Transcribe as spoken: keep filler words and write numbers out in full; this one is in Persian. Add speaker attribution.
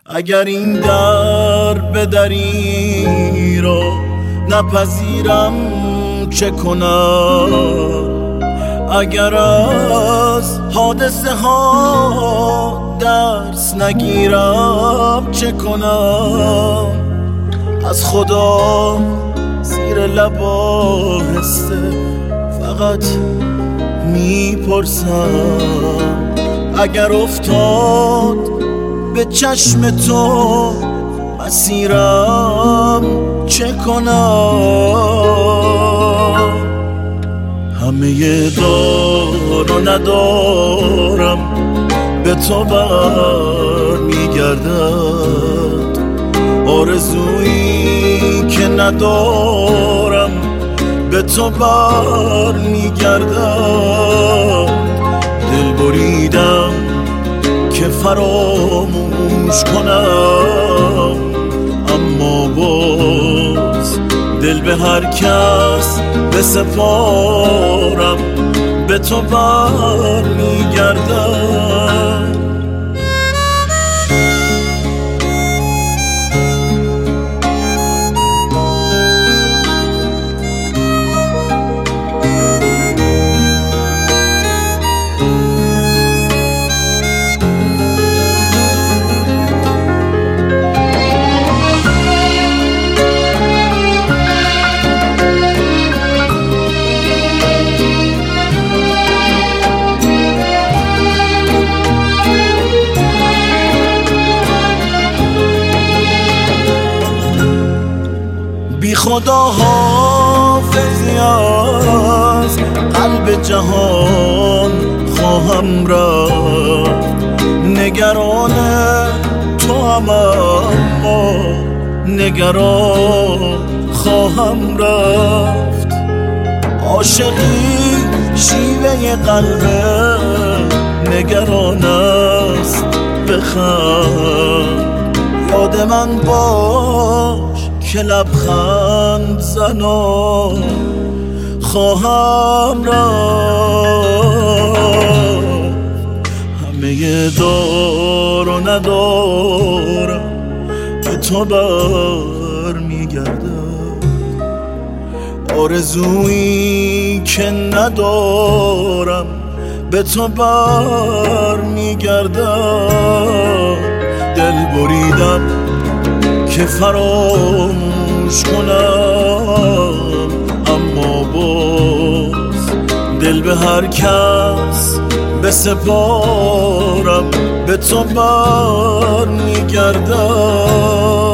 Speaker 1: اگر این در به دری را نپذیرم چه کنم؟ اگر از حادثه ها درس نگیرم چه کنم؟ از خدا زیر لب آهسته فقط میپرسم اگر افتاد به چشم تو مسیرم چه کنم؟ همه دار و ندارم به تو بر میگردد، آرزویی که ندارم به تو بر میگردد. دل بریدم که فراموش کنم، اما باز دل به هر کس بسپارم به تو بر میگردم. بی خدا حافظی از قلب جهان خواهم رفت، نگران تو هم اما نگران خواهم رفت. عاشقی شیوه قلبه نگران است، بخند یاد من باش که لبخند زنان خواهم رفت. همه دار و ندارم به تو بر میگردد، آرزویی که ندارم به تو بر میگردد. دل بریدم که فراموش کنم، اما باز دل به هر کس بسپارم به تو بر میگردم.